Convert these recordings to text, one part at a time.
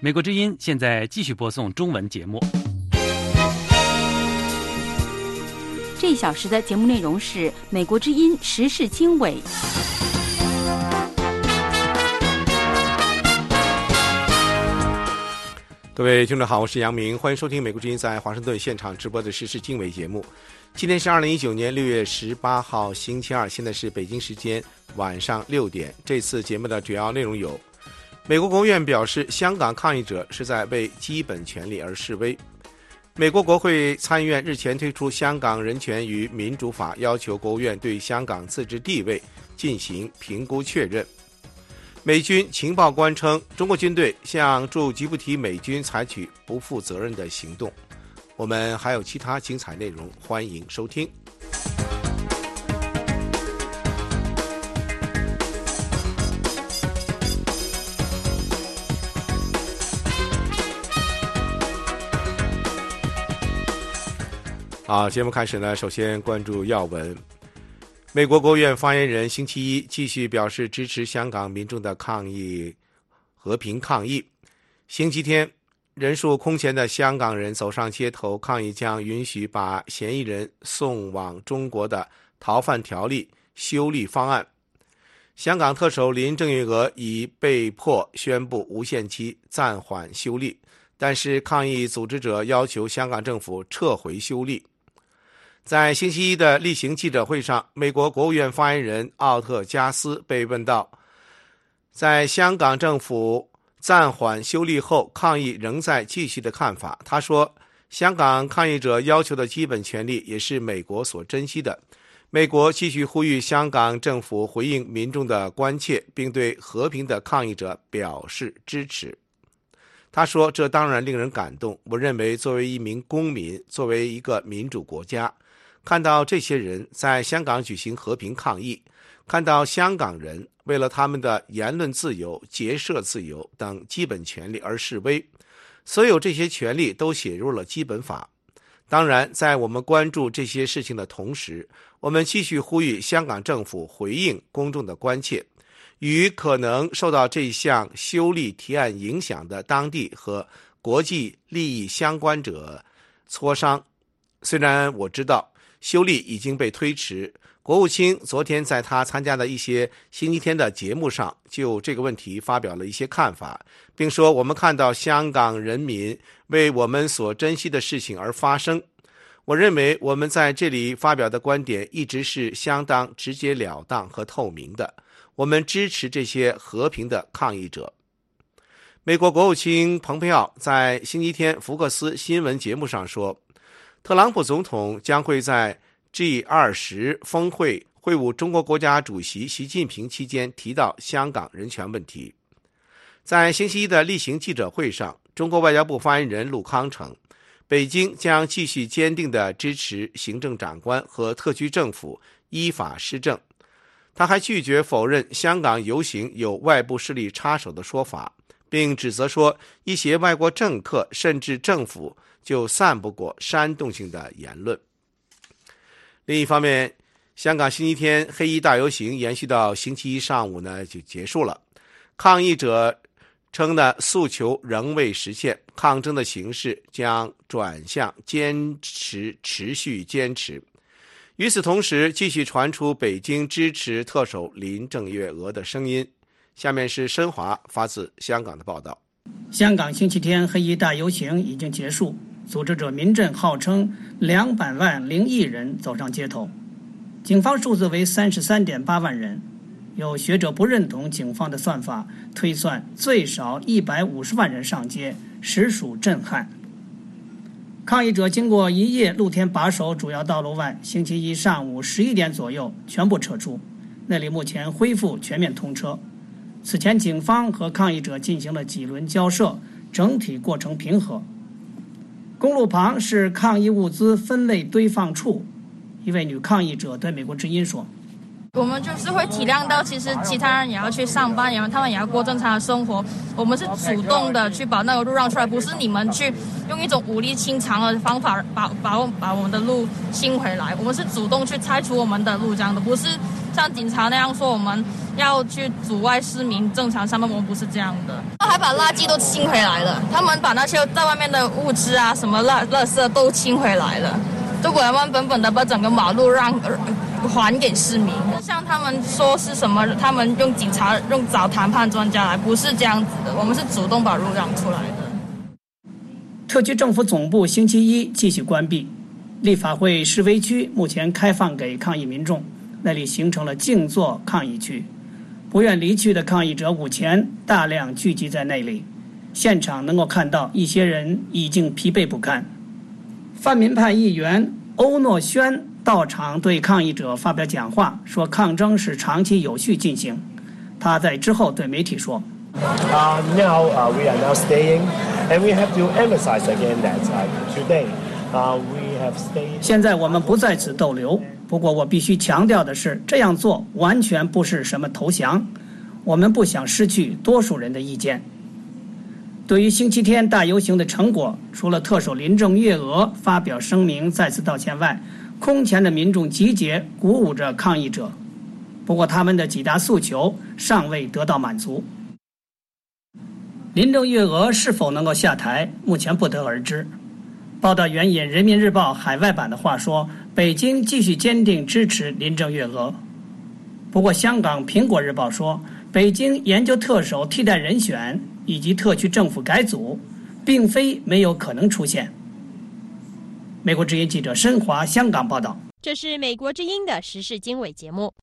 美国之音现在继续播送中文节目。 这一小时的节目内容是美国之音时事经纬。 各位听众好，我是杨明，欢迎收听美国之音在华盛顿现场直播的时事经纬节目。今天是2019年6月18号星期二，现在是北京时间晚上6点。这次节目的主要内容有：美国国务院表示，香港抗议者是在为基本权利而示威；美国国会参议院日前推出《香港人权与民主法》，要求国务院对香港自治地位进行评估确认；美军情报官称，中国军队向驻吉布提美军采取不负责任的行动。我们还有其他精彩内容，欢迎收听。好，节目开始呢，首先关注要闻。美国国务院发言人星期一继续表示支持香港民众的和平抗议。星期天，人数空前的香港人走上街头抗议将允许把嫌疑人送往中国的逃犯条例修例方案。香港特首林郑月娥已被迫宣布无限期暂缓修例，但是抗议组织者要求香港政府撤回修例。在星期一的例行记者会上，美国国务院发言人奥特加斯被问到，在香港政府暂缓修例后，抗议仍在继续的看法。他说，香港抗议者要求的基本权利也是美国所珍惜的。美国继续呼吁香港政府回应民众的关切，并对和平的抗议者表示支持。他说，这当然令人感动。我认为作为一名公民，作为一个民主国家，看到这些人在香港举行和平抗议，看到香港人为了他们的言论自由、结社自由等基本权利而示威，所有这些权利都写入了基本法。当然，在我们关注这些事情的同时，我们继续呼吁香港政府回应公众的关切，与可能受到这项修例提案影响的当地和国际利益相关者磋商。虽然我知道修例已经被推迟，国务卿昨天在他参加的一些星期天的节目上就这个问题发表了一些看法，并说我们看到香港人民为我们所珍惜的事情而发声。我认为我们在这里发表的观点一直是相当直截了当和透明的，我们支持这些和平的抗议者。美国国务卿蓬佩奥在星期天福克斯新闻节目上说，特朗普总统将会在 G20 峰会会晤中国国家主席习近平期间提到香港人权问题。在星期一的例行记者会上，中国外交部发言人陆康称，北京将继续坚定地支持行政长官和特区政府依法施政。他还拒绝否认香港游行有外部势力插手的说法，并指责说一些外国政客甚至政府就散布过煽动性的言论。另一方面，香港星期天黑衣大游行延续到星期一上午呢就结束了。抗议者称呢诉求仍未实现，抗争的形势将转向持续坚持。与此同时，继续传出北京支持特首林郑月娥的声音。下面是申华发自香港的报道。 香港星期天黑衣大游行已经结束，组织者民阵号称200万0亿人走上街头，警方数字为33.8万人。有学者不认同警方的算法，推算最少150万人上街，实属震撼。抗议者经过一夜露天把守主要道路外，星期一上午11点左右全部撤出，那里目前恢复全面通车。此前警方和抗议者进行了几轮交涉，整体过程平和。公路旁是抗议物资分类堆放处，一位女抗议者对美国之音说， 我们就是会体谅到其实其他人也要去上班，然后他们也要过正常的生活，我们是主动的去把那个路让出来，不是你们去用一种武力清场的方法把我们的路清回来，我们是主动去拆除我们的路，这样的不是像警察那样说我们要去阻碍市民正常上班，我们不是这样的。还把垃圾都清回来了，他们把那些在外面的物资啊，什么垃圾都清回来了。中国人们本的把整个马路还给市民，像他们说是什么，他们用警察找谈判专家来，不是这样子的，我们是主动把路让出来的。 特区政府总部星期一继续关闭，立法会示威区目前开放给抗议民众，那里形成了静坐抗议区，不愿离去的抗议者午前大量聚集在那里，现场能够看到一些人已经疲惫不堪。泛民派议员欧诺轩到场对抗议者发表讲话，说抗争是长期有序进行。他在之后对媒体说 Now we are now staying, and we have to emphasize again that today we have stayed. 现在我们不在此逗留，不过我必须强调的是，这样做完全不是什么投降，我们不想失去多数人的意见。对于星期天大游行的成果，除了特首林郑月娥发表声明再次道歉外，空前的民众集结鼓舞着抗议者。不过他们的几大诉求尚未得到满足。林郑月娥是否能够下台，目前不得而知。报道援引人民日报海外版的话说，北京继续坚定支持林郑月娥。不过香港苹果日报说，北京研究特首替代人选以及特区政府改组并非没有可能出现。美国之音记者申华香港报道。 这是美国之音的时事经纬节目。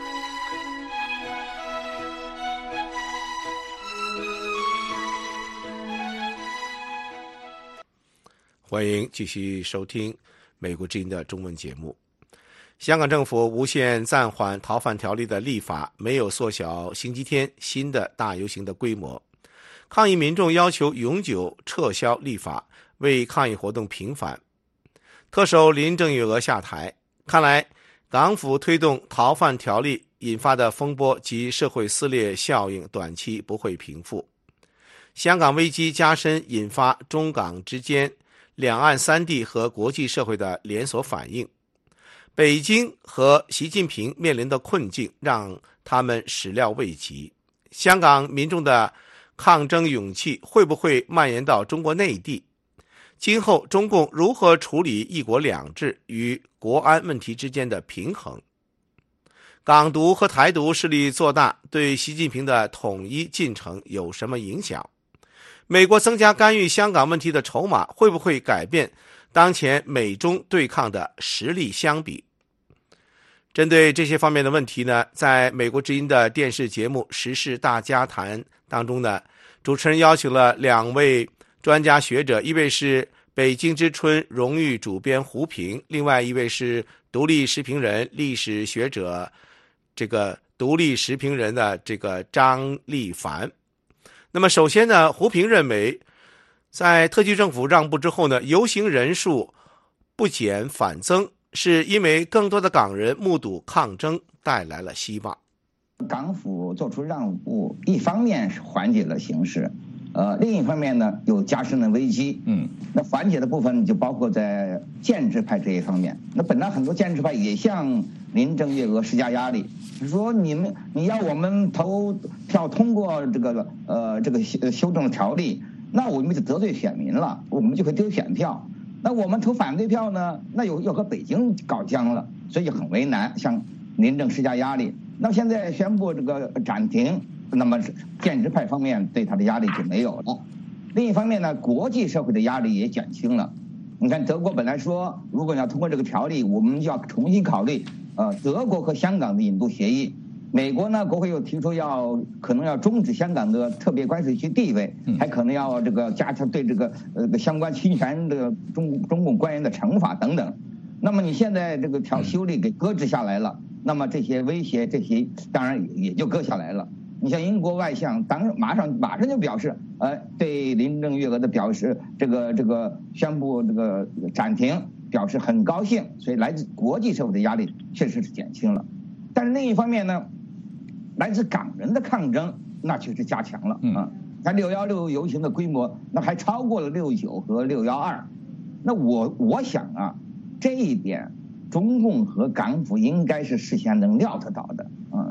欢迎继续收听美国之音的中文节目。香港政府无限暂缓逃犯条例的立法，没有缩小星期天新的大游行的规模。抗议民众要求永久撤销立法，为抗议活动平反。特首林郑月娥下台，看来港府推动逃犯条例引发的风波及社会撕裂效应短期不会平复。香港危机加深，引发中港之间两岸三地和国际社会的连锁反应。北京和习近平面临的困境让他们始料未及。香港民众的抗争勇气会不会蔓延到中国内地？今后中共如何处理一国两制与国安问题之间的平衡？港独和台独势力做大，对习近平的统一进程有什么影响？美国增加干预香港问题的筹码会不会改变当前美中对抗的实力相比？针对这些方面的问题呢，在美国之音的电视节目《时事大家谈》当中呢，主持人邀请了两位专家学者，一位是北京之春荣誉主编胡平，另外一位是独立时评人、历史学者独立时评人的张立凡。那么首先呢，胡平认为，在特区政府让步之后呢，游行人数不减反增，是因为更多的港人目睹抗争带来了希望。 港府做出让步，一方面是缓解了形势，另一方面呢又加深了危机。那缓解的部分就包括在建制派这一方面。那本来很多建制派也向林郑月娥施加压力，说你要我们投票通过这个修正的条例，那我们就得罪选民了，我们就会丢选票。那我们投反对票呢，那又和北京搞僵了，所以就很为难，向林郑施加压力。那么现在宣布这个暂停，那么建制派方面对他的压力就没有了。另一方面呢，国际社会的压力也减轻了。你看德国本来说，如果要通过这个条例，我们就要重新考虑德国和香港的引渡协议。美国呢，国会又提出可能要终止香港的特别关税区地位，还可能要加强对相关侵权的中共官员的惩罚等等。那么你现在这个修例给搁置下来了，那么这些威胁当然也就搁下来了。你像英国外相马上就表示，对林郑月娥的表示这个宣布这个暂停表示很高兴，所以来自国际社会的压力确实是减轻了。但是另一方面呢，来自港人的抗争那确实加强了像616游行的规模那还超过了6.9和6.12。那我想这一点中共和港府应该是事先能料得到的因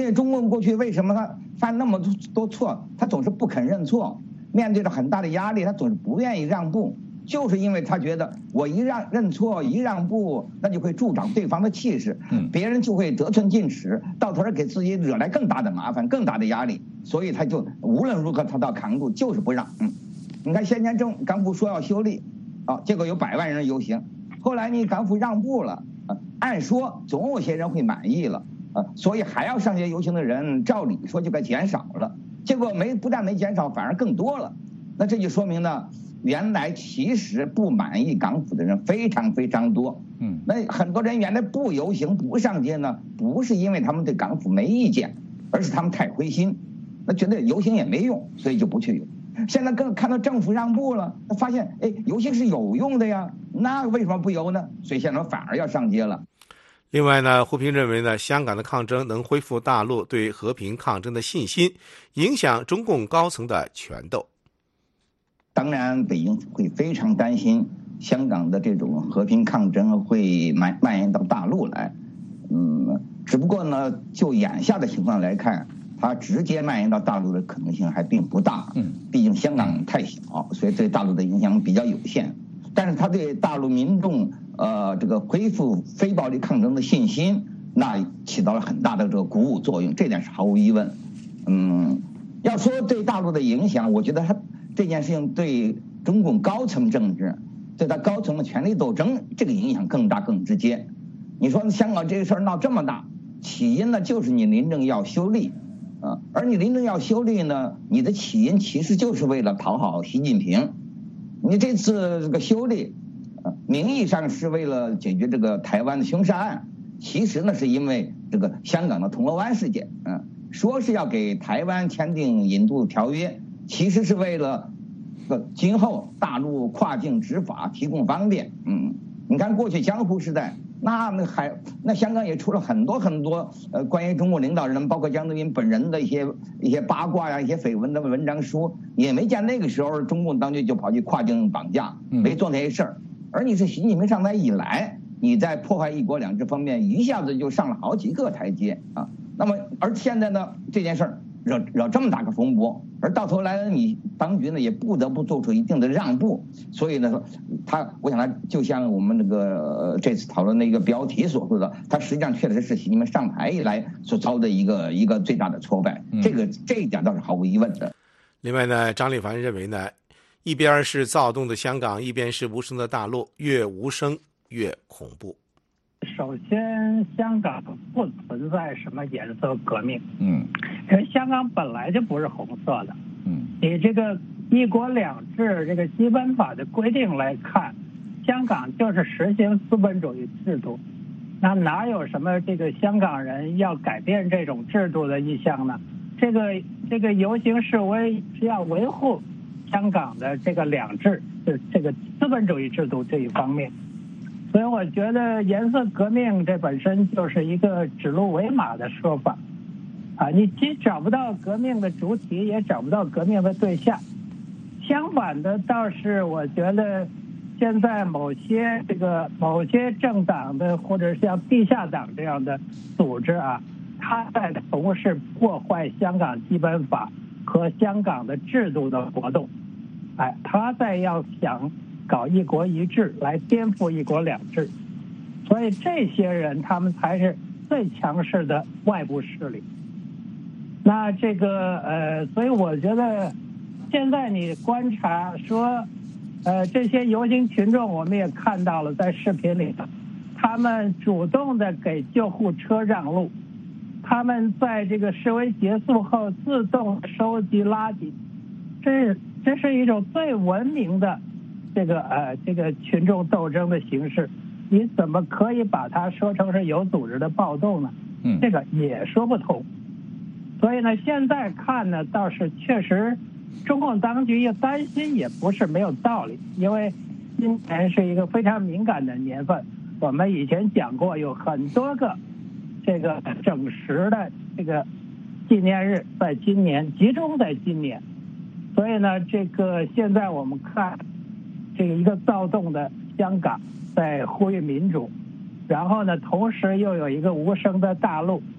因为中共过去为什么他犯那么多错，他总是不肯认错，面对着很大的压力，他总是不愿意让步，就是因为他觉得我一认错一让步，那就会助长对方的气势，别人就会得寸进尺，到头来给自己惹来更大的麻烦，更大的压力，所以他就无论如何他都扛住，就是不让。你看先前港府说要修例，结果有100万人游行，后来你港府让步了，按说总有些人会满意了，所以还要上街游行的人，照理说就该减少了，结果不但没减少，反而更多了。那这就说明呢，原来其实不满意港府的人非常非常多。那很多人原来不游行不上街呢，不是因为他们对港府没意见，而是他们太灰心，那觉得游行也没用，所以就不去游。现在更看到政府让步了，发现游行是有用的呀，那为什么不游呢？所以现在反而要上街了。 另外呢，胡平认为呢，香港的抗争能恢复大陆对和平抗争的信心，影响中共高层的权斗。 当然，北京会非常担心香港的这种和平抗争会蔓延到大陆来。只不过呢，就眼下的情况来看，它直接蔓延到大陆的可能性还并不大。毕竟香港太小，所以对大陆的影响比较有限。但是它对大陆民众这个恢复非暴力抗争的信心，那起到了很大的这个鼓舞作用，这点是毫无疑问。要说对大陆的影响，我觉得它这件事情对中共高层政治，对他高层的权力斗争，这个影响更大更直接。你说香港这个事儿闹这么大，起因呢就是你林郑要修例，而你林郑要修例呢，你的起因其实就是为了讨好习近平。你这次这个修例，名义上是为了解决这个台湾的凶杀案，其实呢是因为这个香港的铜锣湾事件，说是要给台湾签订引渡条约，其实是为了今后大陆跨境执法提供方便。你看过去江湖时代，那香港也出了很多很多关于中国领导人，包括江泽民本人的一些八卦呀、一些绯闻的文章书，也没见那个时候中共当局就跑去跨境绑架，没做那些事儿。而你是习近平上台以来，你在破坏一国两制方面一下子就上了好几个台阶啊。那么而现在呢，这件事儿惹这么大个风波，而到头来你当局呢也不得不做出一定的让步，所以呢，我想他就像我们这次讨论的一个标题所说的，他实际上确实是习近平上台以来所遭的一个最大的挫败，这一点倒是毫无疑问的。 另外呢，张立凡认为呢，一边是躁动的香港，一边是无声的大陆，越无声越恐怖。 首先，香港不存在什么颜色革命，因为香港本来就不是红色的，以这个一国两制这个基本法的规定来看，香港就是实行资本主义制度，那哪有什么这个香港人要改变这种制度的意向呢？这个游行示威是要维护香港的这个两制，就这个资本主义制度这一方面。所以我觉得颜色革命这本身就是一个指鹿为马的说法，你既找不到革命的主体，也找不到革命的对象。相反的倒是我觉得现在某些政党的或者像地下党这样的组织他在从事破坏香港基本法和香港的制度的活动，他在要想搞一国一制来颠覆一国两制，所以这些人他们才是最强势的外部势力。那所以我觉得现在你观察说，这些游行群众我们也看到了，在视频里他们主动的给救护车让路，他们在这个示威结束后自动收集垃圾，这是一种最文明的这个群众斗争的形式，你怎么可以把它说成是有组织的暴动呢？这个也说不通。所以呢，现在看呢，倒是确实中共当局也担心，也不是没有道理，因为今年是一个非常敏感的年份，我们以前讲过，有很多个这个整实的这个纪念日在今年集中在今年，所以呢，现在我们看这个一个躁动的香港在呼吁民主，然后呢，同时又有一个无声的大陆，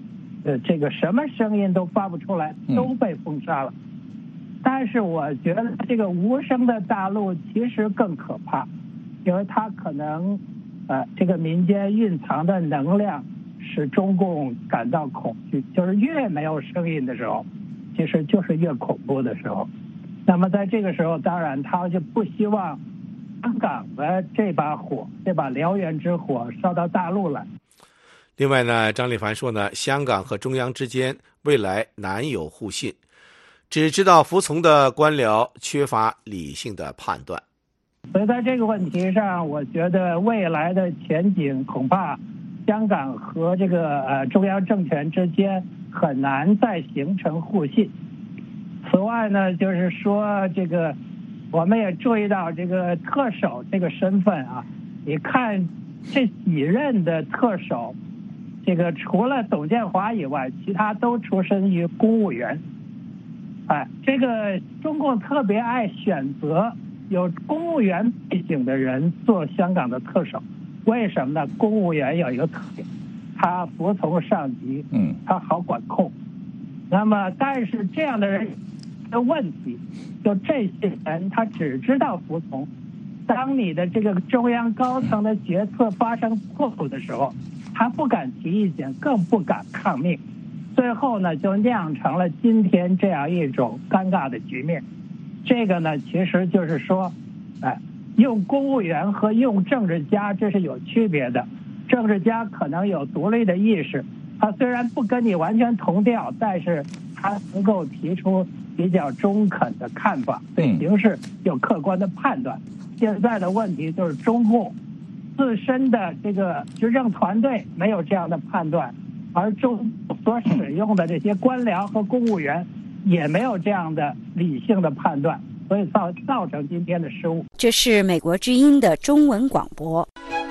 这个什么声音都发不出来，都被封杀了。但是我觉得这个无声的大陆其实更可怕，因为它可能这个民间蕴藏的能量使中共感到恐惧，就是越没有声音的时候，其实就是越恐怖的时候。那么在这个时候，当然他就不希望香港的这把火，这把燎原之火烧到大陆来。 另外呢，张立凡说呢，香港和中央之间未来难有互信，只知道服从的官僚缺乏理性的判断。 所以在这个问题上，我觉得未来的前景恐怕香港和这个中央政权之间很难再形成互信。此外呢，就是说这个我们也注意到这个特首这个身份啊，你看这几任的特首，这个除了董建华以外，其他都出身于公务员。这个中共特别爱选择有公务员背景的人做香港的特首，为什么呢？公务员有一个特点，他服从上级，他好管控。那么，但是这样的人的问题，就这些人他只知道服从。当你的这个中央高层的决策发生错误的时候，他不敢提意见，更不敢抗命，最后呢，就酿成了今天这样一种尴尬的局面。这个呢，其实就是说，用公务员和用政治家这是有区别的。政治家可能有独立的意识，他虽然不跟你完全同调，但是他能够提出比较中肯的看法，对形势有客观的判断。现在的问题就是中共自身的这个执政团队没有这样的判断，而中共所使用的这些官僚和公务员也没有这样的理性的判断，所以造成今天的失误。 这是美国之音的中文广播。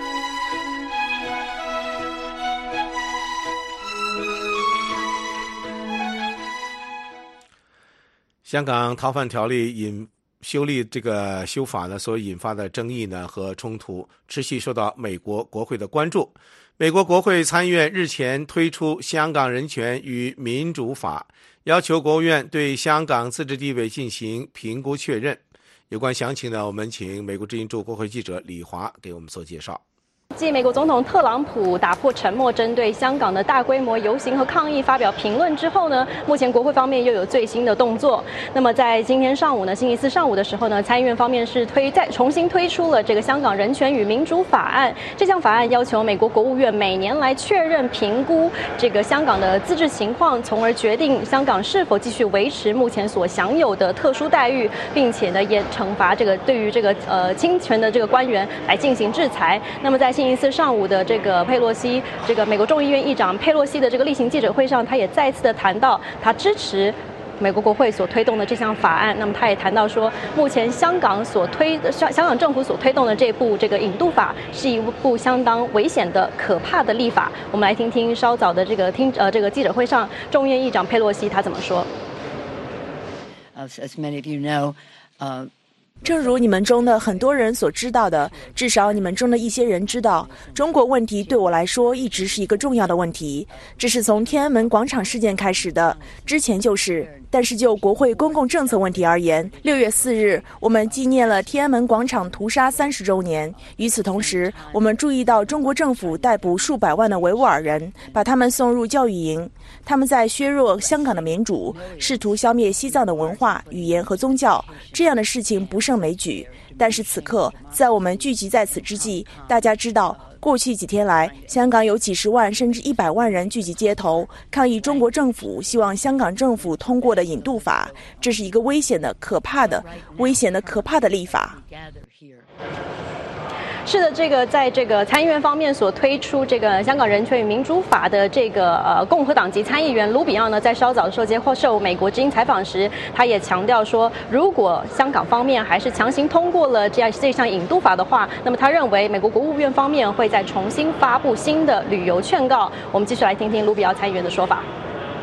香港逃犯条例修法呢所引发的争议呢和冲突持续受到美国国会的关注。美国国会参议院日前推出香港人权与民主法，要求国务院对香港自治地位进行评估确认。有关详情呢，我们请美国之音驻国会记者李华给我们做介绍。 继美国总统特朗普打破沉默，针对香港的大规模游行和抗议发表评论之后呢，目前国会方面又有最新的动作。那么在今天上午呢，星期四上午的时候呢，参议院方面是再重新推出了这个香港人权与民主法案。这项法案要求美国国务院每年来确认评估这个香港的自治情况，从而决定香港是否继续维持目前所享有的特殊待遇，并且呢也惩罚这个对于这个侵权的这个官员来进行制裁。那么在星期四上午的这个佩洛西，这个美国众议院议长佩洛西的这个例行记者会上，他也再次的谈到他支持美国国会所推动的这项法案。那么他也谈到说，目前香港政府所推动的这部这个引渡法是一部相当危险的可怕的立法。我们来听听稍早的这个记者会上众议院议长佩洛西他怎么说。 As many of you know, 正如你们中的很多人所知道的，至少你们中的一些人知道，中国问题对我来说一直是一个重要的问题。这是从天安门广场事件开始的，之前就是。但是就国会公共政策问题而言，6月4日，我们纪念了天安门广场屠杀30周年。与此同时，我们注意到中国政府逮捕数百万的维吾尔人，把他们送入教育营。他们在削弱香港的民主，试图消灭西藏的文化、语言和宗教。这样的事情不胜枚举。但是此刻，在我们聚集在此之际，大家知道，过去几天来，香港有几十万甚至100万人聚集街头，抗议中国政府希望香港政府通过的引渡法。这是一个危险的、可怕的立法。 是的，这个在这个参议院方面所推出这个香港人权与民主法的这个共和党籍参议员卢比奥呢，在稍早的时候接受美国之音采访时，他也强调说，如果香港方面还是强行通过了这项引渡法的话，那么他认为美国国务院方面会再重新发布新的旅游劝告。我们继续来听听卢比奥参议员的说法。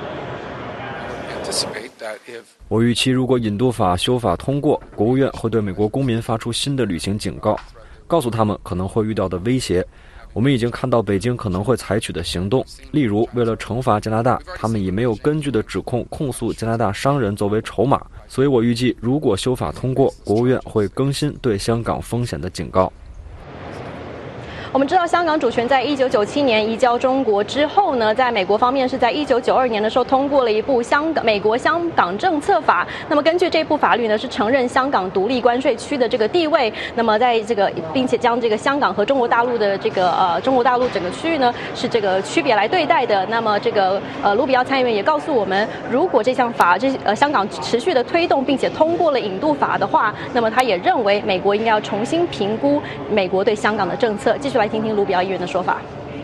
我预期，如果引渡法修法通过，国务院会对美国公民发出新的旅行警告，告诉他们可能会遇到的威胁。 我们已经看到北京可能会采取的行动，例如为了惩罚加拿大，他们以没有根据的指控控诉加拿大商人作为筹码。所以我预计，如果修法通过，国务院会更新对香港风险的警告。 我们知道，香港主权在1997年移交中国之后呢，在美国方面是在1992年的时候通过了一部美国香港政策法。那么根据这部法律呢，是承认香港独立关税区的这个地位。那么在这个，并且将这个香港和中国大陆的这个中国大陆整个区域呢是这个区别来对待的。那么这个卢比奥参议员也告诉我们，如果这项法香港持续的推动并且通过了引渡法的话，那么他也认为美国应该要重新评估美国对香港的政策。继续来听听卢比奥议员的说法。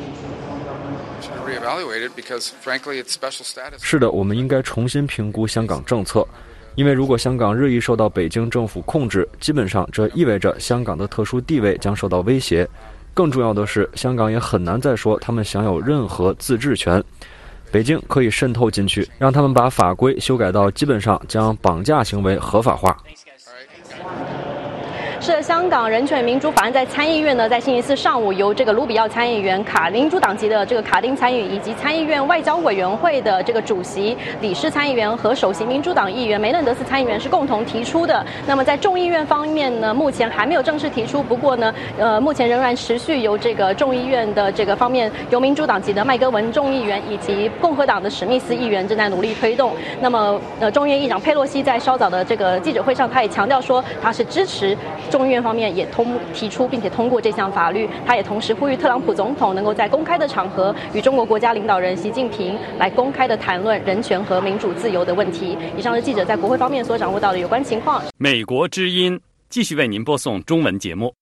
是的，我们应该重新评估香港政策，因为如果香港日益受到北京政府控制，基本上这意味着香港的特殊地位将受到威胁。更重要的是，香港也很难再说他们享有任何自治权。北京可以渗透进去，让他们把法规修改到基本上将绑架行为合法化。 是香港人权民主法案在参议院呢，在星期四上午由这个卢比奥参议员、民主党籍的这个卡丁参议员以及参议院外交委员会的这个主席李氏参议员和首席民主党议员梅嫩德斯参议员是共同提出的。那么在众议院方面呢，目前还没有正式提出，不过呢，目前仍然持续由这个众议院的这个方面，由民主党籍的麦戈文众议员以及共和党的史密斯议员正在努力推动。那么众议院议长佩洛西在稍早的这个记者会上，他也强调说他是支持众议院方面也提出并且通过这项法律。他也同时呼吁特朗普总统能够在公开的场合与中国国家领导人习近平来公开的谈论人权和民主自由的问题。以上是记者在国会方面所掌握到的有关情况。 美国之音继续为您播送中文节目。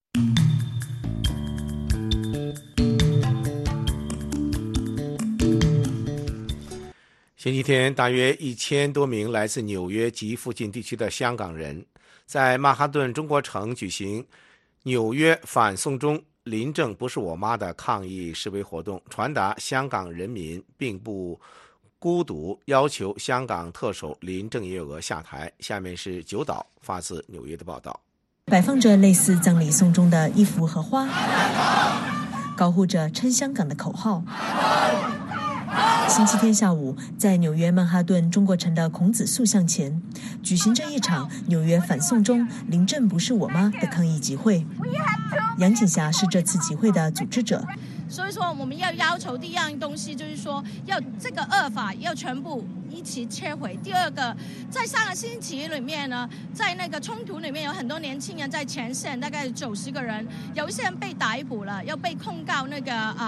星期天，大约1000多名来自纽约及附近地区的香港人在曼哈顿中国城举行纽约反送中林郑不是我妈的抗议示威活动，传达香港人民并不孤独，要求香港特首林郑月娥下台。下面是九岛发自纽约的报道。 摆放着类似葬礼送终的衣服和花，高呼着撑香港的口号。星期天下午，在纽约曼哈顿中国城的孔子塑像前，举行着一场纽约反送中林郑不是我妈的抗议集会。杨景霞是这次集会的组织者。 所以说我们要求第一样东西就是说，要这个恶法要全部一起撤回。第二个，在上个星期里面呢，在那个冲突里面有很多年轻人在前线，大概90个人，有一些人被逮捕了，要被控告那个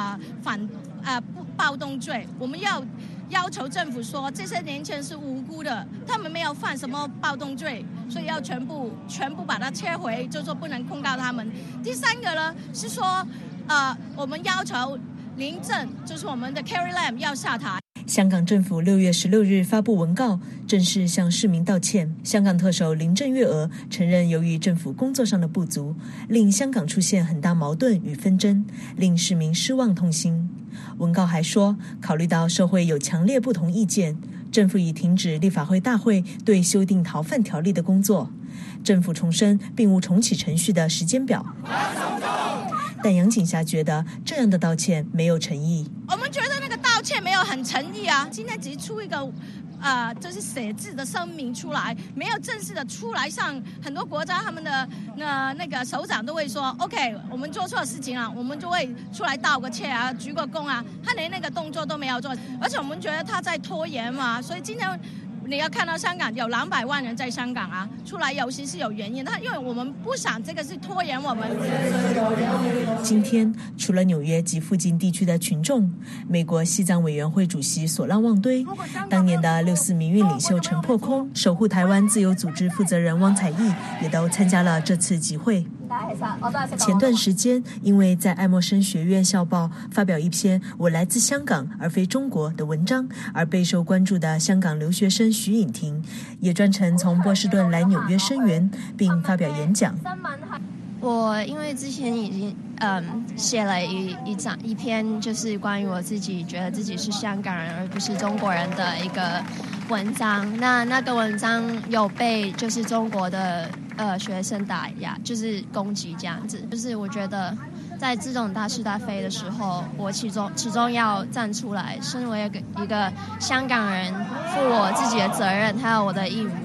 暴动罪。我们要求政府说，这些年轻人是无辜的，他们没有犯什么暴动罪，所以要全部把它撤回，就说不能控告他们。第三个呢是说，我们要求林郑，就是我们的 Carrie Lam 要下台。 香港政府6月16日发布文告，正式向市民道歉。香港特首林郑月娥承认，由于政府工作上的不足，令香港出现很大矛盾与纷争，令市民失望痛心。文告还说，考虑到社会有强烈不同意见，政府已停止立法会大会对修订逃犯条例的工作。政府重申并无重启程序的时间表。但杨景霞觉得这样的道歉没有诚意。 我们觉得那个道歉没有很诚意啊！今天只出一个就是写字的声明出来，没有正式的出来上很多国家他们的那个首长都会说 OK， 我们做错事情了，我们就会出来道个歉啊，鞠个躬啊，他连那个动作都没有做，而且我们觉得他在拖延嘛，所以今天你要看到香港有200万人在香港啊，出来游行是有原因的，因为我们不想这个是拖延我们。 今天除了纽约及附近地区的群众，美国西藏委员会主席索浪旺堆，当年的6·4民运领袖陈破空，守护台湾自由组织负责人汪彩毅也都参加了这次集会。前段时间，因为在爱默生学院校报发表一篇“我来自香港而非中国”的文章而备受关注的香港留学生徐颖婷，也专程从波士顿来纽约声援，并发表演讲。 我因为之前已经写了一篇，就是关于我自己觉得自己是香港人而不是中国人的一个文章。那个文章有被就是中国的学生打压，就是攻击这样子。就是我觉得在这种大是大非的时候，我始终要站出来，身为一个香港人，负我自己的责任，还有我的义务，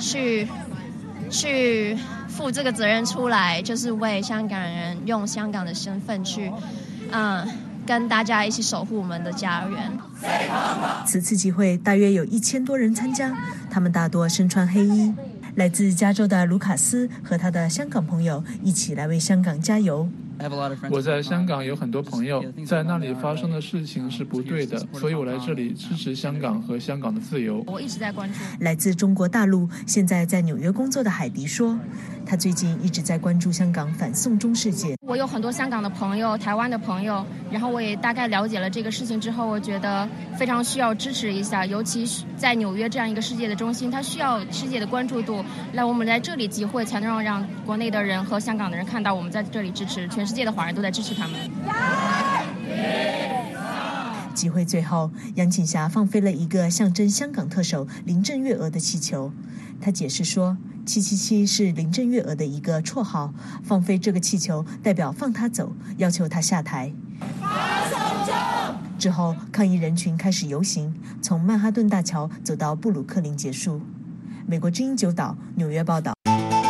去负这个责任出来，就是为香港人用香港的身份去，跟大家一起守护我们的家园。 此次集会大约有1000多人参加，他们大多身穿黑衣。来自加州的卢卡斯和他的香港朋友一起来为香港加油。 我在香港有很多朋友，在那里发生的事情是不对的，所以我来这里支持香港和香港的自由。 我一直在关注。 来自中国大陆，现在在纽约工作的海迪说，他最近一直在关注香港反送中事件。 我有很多香港的朋友、台湾的朋友，然后我也大概了解了这个事情之后，我觉得非常需要支持一下，尤其在纽约这样一个世界的中心，它需要世界的关注度，来我们在这里集会，才能让国内的人和香港的人看到我们在这里支持，全世界的华人都在支持他们。 集会最后，杨锦霞放飞了一个象征香港特首林郑月娥的气球。她解释说，777是林郑月娥的一个绰号，放飞这个气球代表放她走，要求她下台。之后，抗议人群开始游行，从曼哈顿大桥走到布鲁克林结束。美国之音9岛纽约报道。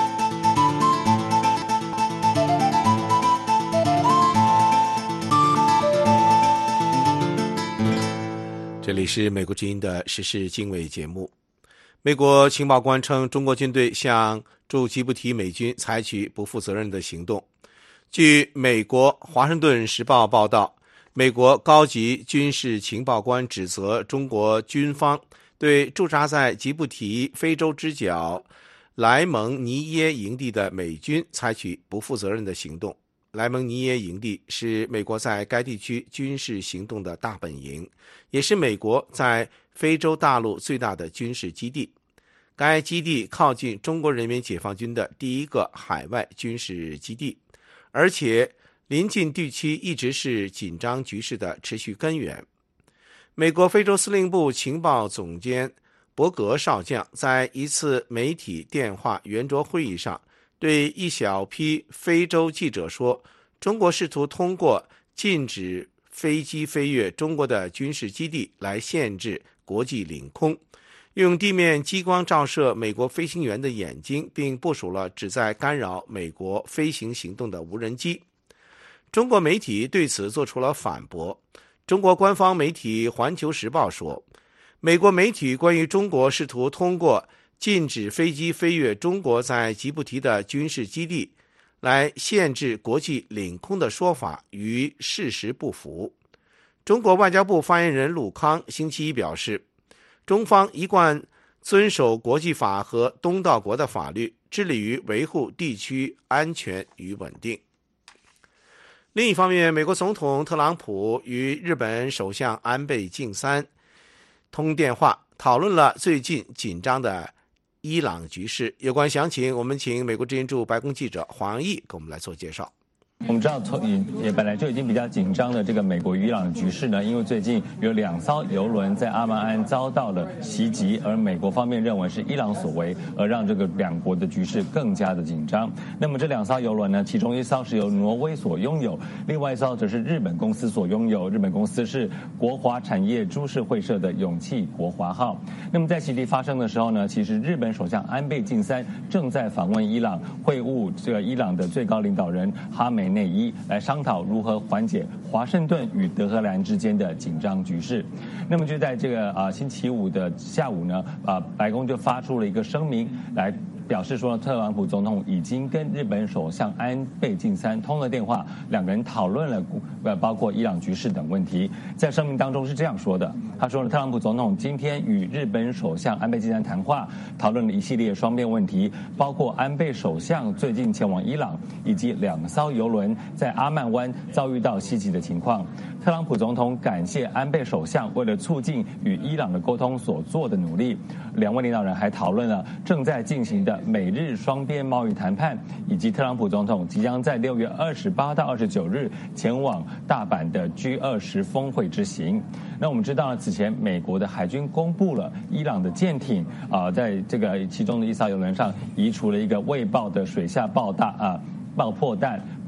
这里是美国之音的时事经纬节目。美国情报官称，中国军队向驻吉布提美军采取不负责任的行动。据美国《华盛顿时报》报道，美国高级军事情报官指责中国军方对驻扎在吉布提非洲之角莱蒙尼耶营地的美军采取不负责任的行动。莱蒙尼耶营地是美国在该地区军事行动的大本营，也是美国在非洲大陆最大的军事基地。该基地靠近中国人民解放军的第一个海外军事基地，而且临近地区一直是紧张局势的持续根源。美国非洲司令部情报总监伯格少将在一次媒体电话圆桌会议上对一小批非洲记者说，中国试图通过禁止飞机飞越中国的军事基地来限制国际领空，用地面激光照射美国飞行员的眼睛，并部署了旨在干扰美国飞行行动的无人机。中国媒体对此做出了反驳。中国官方媒体《环球时报》说，美国媒体关于中国试图通过禁止飞机飞越中国在吉布提的军事基地来限制国际领空的说法与事实不符。中国外交部发言人陆康星期一表示，中方一贯遵守国际法和东道国的法律，致力于维护地区安全与稳定。另一方面，美国总统特朗普与日本首相安倍晋三通电话，讨论了最近紧张的伊朗局势。有关详情，我们请美国之音驻白宫记者黄毅给我们来做介绍。 我们知道，也本来就已经比较紧张的这个美国与伊朗的局势呢，因为最近有2艘油轮在阿曼安遭到了袭击，而美国方面认为是伊朗所为，而让这个两国的局势更加的紧张。那么这2艘油轮呢，其中一艘是由挪威所拥有，另外一艘则是日本公司所拥有。日本公司是国华产业株式会社的勇气国华号。那么在袭击发生的时候呢，其实日本首相安倍晋三正在访问伊朗，会晤这个伊朗的最高领导人哈梅内伊，来商讨如何缓解华盛顿与德黑兰之间的紧张局势。那么就在这个星期五的下午呢，白宫就发出了一个声明，来表示说，特朗普总统已经跟日本首相安倍晋三通了电话，两个人讨论了包括伊朗局势等问题。在声明当中是这样说的，他说，特朗普总统今天与日本首相安倍晋三谈话，讨论了一系列双边问题，包括安倍首相最近前往伊朗，以及2艘油轮在阿曼湾遭遇到袭击的情况。特朗普总统感谢安倍首相为了促进与伊朗的沟通所做的努力。两位领导人还讨论了正在进行的美日双边贸易谈判，以及特朗普总统即将在6月28到29日前往大阪的 G20 峰会之行。那我们知道呢，此前美国的海军公布了伊朗的舰艇在这个其中的一艘油轮上移除了一个未爆的水下爆破弹，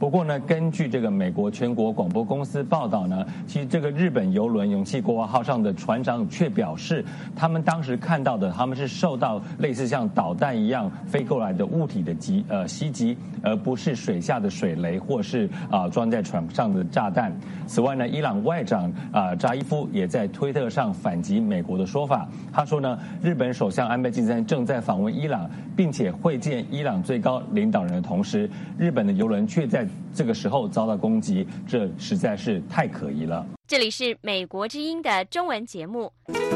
不过呢，根据这个美国全国广播公司报道呢，其实这个日本邮轮勇气国王号上的船长却表示，他们当时看到的他们是受到类似像导弹一样飞过来的物体的袭击，而不是水下的水雷或是装在船上的炸弹。此外呢，伊朗外长扎伊夫也在推特上反击美国的说法，他说呢，日本首相安倍晋三正在访问伊朗，并且会见伊朗最高领导人的同时，日本的邮轮却在这个时候遭到攻击，这实在是太可疑了。 这里是美国之音的中文节目。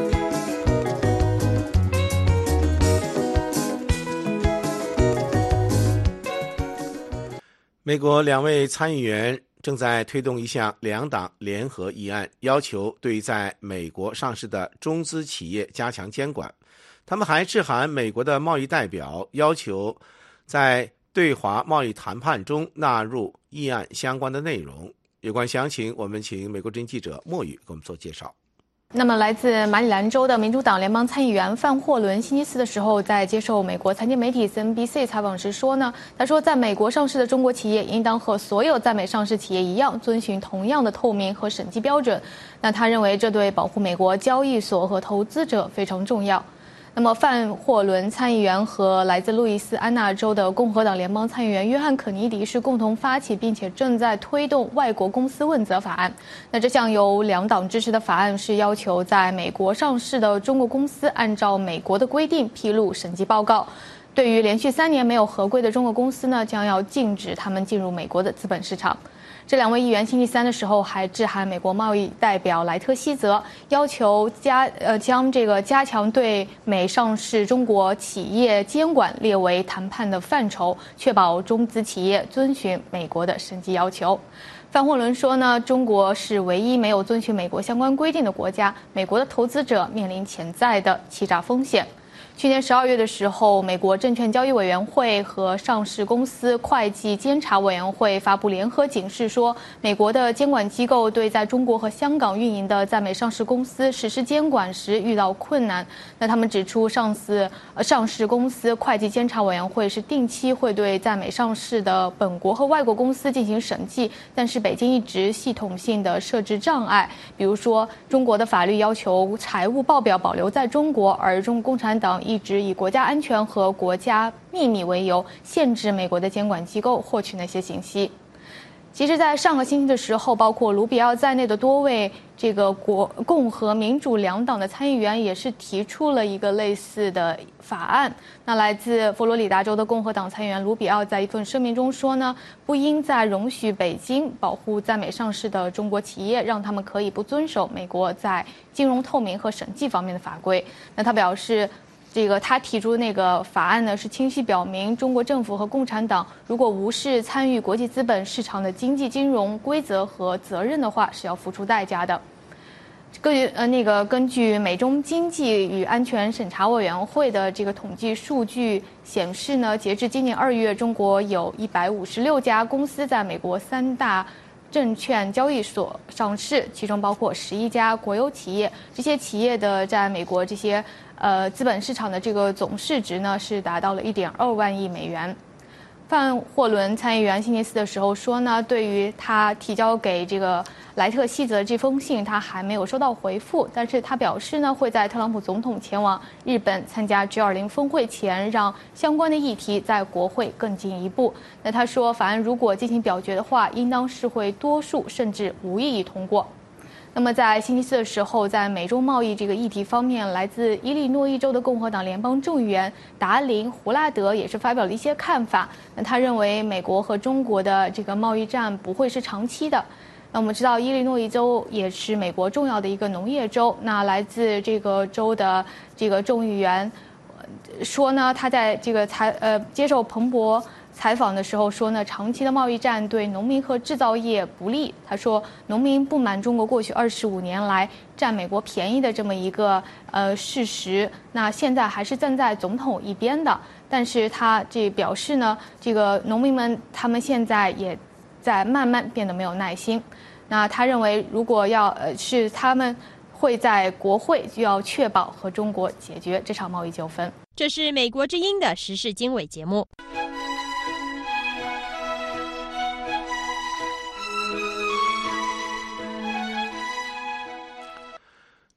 美国2位参议员正在推动一项2党联合议案，要求对在美国上市的中资企业加强监管。他们还致函美国的贸易代表，要求在对华贸易谈判中纳入议案相关的内容。有关详情，我们请美国之音记者莫宇给我们做介绍。 那么，来自马里兰州的民主党联邦参议员范霍伦星期四的时候，在接受美国财经媒体 CNBC 采访时说呢，他说，在美国上市的中国企业应当和所有在美上市企业一样，遵循同样的透明和审计标准。那他认为这对保护美国交易所和投资者非常重要。那么，范霍伦参议员和来自路易斯安那州的共和党联邦参议员约翰·肯尼迪是共同发起并且正在推动外国公司问责法案。那这项由2党支持的法案是要求在美国上市的中国公司按照美国的规定披露审计报告。对于连续3年没有合规的中国公司呢，将要禁止他们进入美国的资本市场。这2位议员星期三的时候还致函美国贸易代表莱特希泽，要求将这个加强对美上市中国企业监管列为谈判的范畴，确保中资企业遵循美国的审计要求。范霍伦说呢，中国是唯一没有遵循美国相关规定的国家，美国的投资者面临潜在的欺诈风险。去年12月的时候，美国证券交易委员会和上市公司会计监察委员会发布联合警示说，美国的监管机构对在中国和香港运营的在美上市公司实施监管时遇到困难。那他们指出，上市公司会计监察委员会是定期会对在美上市的本国和外国公司进行审计，但是北京一直系统性的设置障碍，比如说中国的法律要求财务报表保留在中国，而中国共产党一直以国家安全和国家秘密为由，限制美国的监管机构获取那些信息。其实，在上个星期的时候，包括卢比奥在内的多位这个共和民主2党的参议员也是提出了一个类似的法案。那来自佛罗里达州的共和党参议员卢比奥在一份声明中说呢，不应再容许北京保护在美上市的中国企业，让他们可以不遵守美国在金融透明和审计方面的法规。那他表示，他提出的那个法案呢，是清晰表明中国政府和共产党如果无视参与国际资本市场的经济金融规则和责任的话，是要付出代价的。根据美中经济与安全审查委员会的这个统计数据显示呢，截至今年2月，中国有156家公司在美国3大证券交易所上市，其中包括11家国有企业。这些企业的在美国这些资本市场的这个总市值呢，是达到了1.2万亿美元。范霍伦参议员星期四的时候说呢，对于他提交给这个莱特希泽这封信，他还没有收到回复，但是他表示呢，会在特朗普总统前往日本参加 G20 峰会前，让相关的议题在国会更进一步。那他说，法案如果进行表决的话，应当是会多数甚至无异议通过。那么在星期四的时候，在美中贸易这个议题方面，来自伊利诺伊州的共和党联邦众议员达林·胡拉德也是发表了一些看法。那他认为美国和中国的这个贸易战不会是长期的。那我们知道，伊利诺伊州也是美国重要的一个农业州。那来自这个州的这个众议员说呢，他在这个接受彭博采访的时候说呢，长期的贸易战对农民和制造业不利。他说，农民不满中国过去25年来占美国便宜的这么一个事实，那现在还是站在总统一边的。但是他表示呢，这个农民们他们现在也在慢慢变得没有耐心。那他认为，如果是他们会在国会就要确保和中国解决这场贸易纠纷。 这是美国之音的时事经纬节目。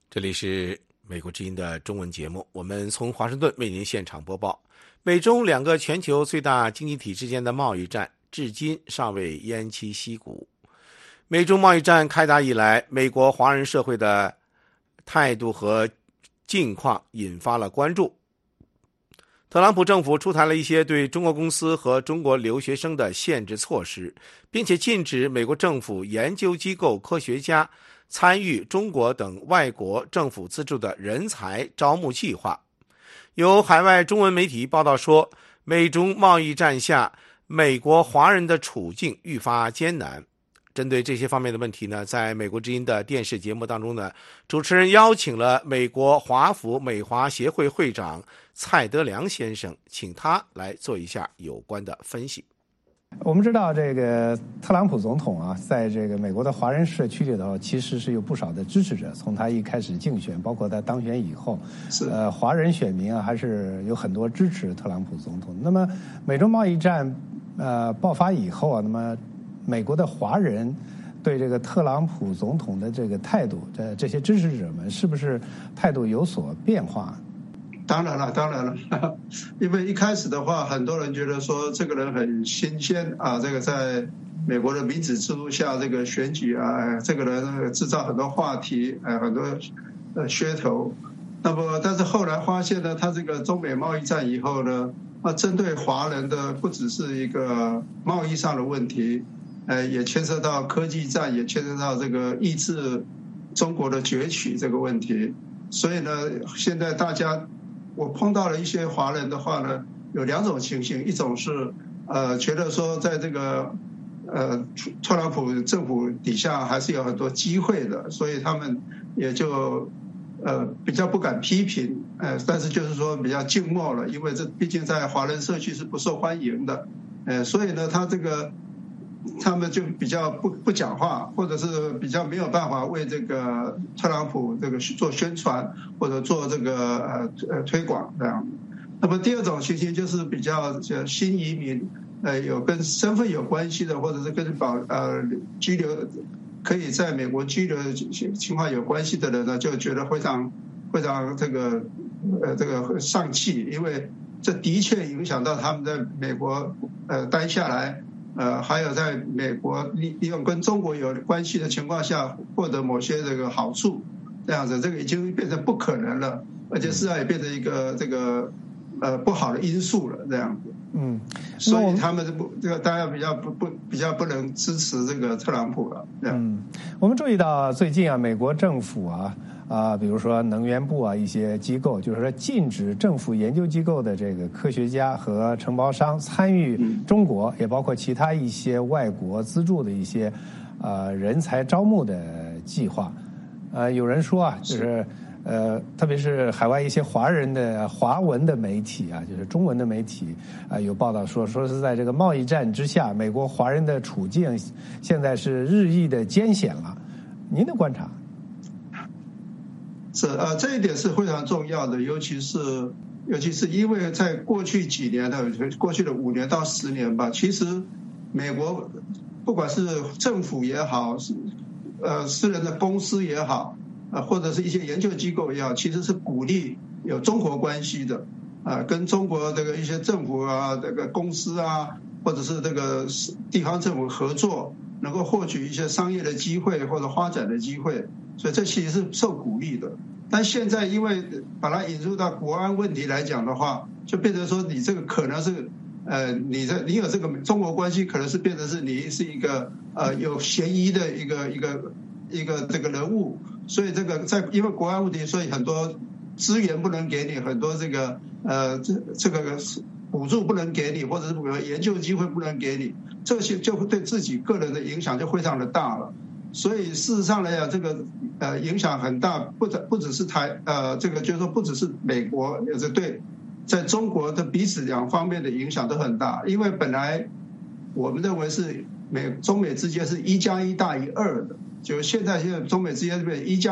这里是美国之音的中文节目，我们从华盛顿为您现场播报。美中两个全球最大经济体之间的贸易战至今尚未偃旗息鼓。美中贸易战开打以来，美国华人社会的态度和境况引发了关注。特朗普政府出台了一些对中国公司和中国留学生的限制措施，并且禁止美国政府研究机构科学家参与中国等外国政府资助的人才招募计划。有海外中文媒体报道说，美中贸易战下，美国华人的处境愈发艰难。针对这些方面的问题呢，在美国之音的电视节目当中呢，主持人邀请了美国华府美华协会会长蔡德良先生，请他来做一下有关的分析。 我们知道这个特朗普总统啊，在这个美国的华人社区里头，其实是有不少的支持者。从他一开始竞选，包括他当选以后，华人选民啊，还是有很多支持特朗普总统。那么，美中贸易战爆发以后啊，那么美国的华人对这个特朗普总统的这个态度，这些支持者们是不是态度有所变化？ 当然了，因为一开始的话，很多人觉得说这个人很新鲜啊，这个在美国的民主制度下，这个选举啊，这个人制造很多话题，很多噱头。那么，但是后来发现呢，他这个中美贸易战以后呢，针对华人的不只是一个贸易上的问题，也牵涉到科技战，也牵涉到这个抑制中国的崛起这个问题。所以呢，现在我碰到了一些华人的话呢，有两种情形，一种是觉得说在这个特朗普政府底下还是有很多机会的，所以他们也就比较不敢批评，但是就是说比较静默了，因为这毕竟在华人社区是不受欢迎的，所以呢，他们就比较不讲话，或者是比较没有办法为这个特朗普这个做宣传或者做这个推广这样。那么第二种情形就是比较新移民，有跟身份有关系的，或者是跟居留可以在美国居留的情况有关系的人呢，就觉得非常这个丧气，因为这的确影响到他们在美国待下来。还有在美国利用跟中国有关系的情况下获得某些这个好处，这样子，这个已经变成不可能了，而且事实上也变成一个这个不好的因素了，这样子。所以他们这个大家比较不能支持这个特朗普了。 我们注意到最近啊，美国政府比如说能源部啊，一些机构就是说禁止政府研究机构的这个科学家和承包商参与中国，也包括其他一些外国资助的一些人才招募的计划。有人说啊，就是特别是海外一些华文的媒体啊，就是中文的媒体有报道说是在这个贸易战之下，美国华人的处境现在是日益的艰险了。您的观察？ 是这一点是非常重要的，尤其是因为在过去几年的过去的5年到10年吧，其实美国不管是政府也好，私人的公司也好，或者是一些研究机构也好，其实是鼓励有中国关系的，跟中国这个一些政府啊、这个公司啊，或者是这个地方政府合作，能够获取一些商业的机会或者发展的机会。所以这其实是受鼓励的，但现在因为把它引入到国安问题来讲的话，就变成说你这个可能是你有这个中国关系，可能是变成是你是一个有嫌疑的一个这个人物，所以这个因为国安问题，所以很多资源不能给你，很多这个补助不能给你，或者是研究机会不能给你，这些就会对自己个人的影响就非常的大了。所以事实上来讲，这个影响很大，不只是这个就是说不只是美国，也是对在中国的彼此两方面的影响都很大。因为本来我们认为是中美之间是1+1大于2的，就现在中美之间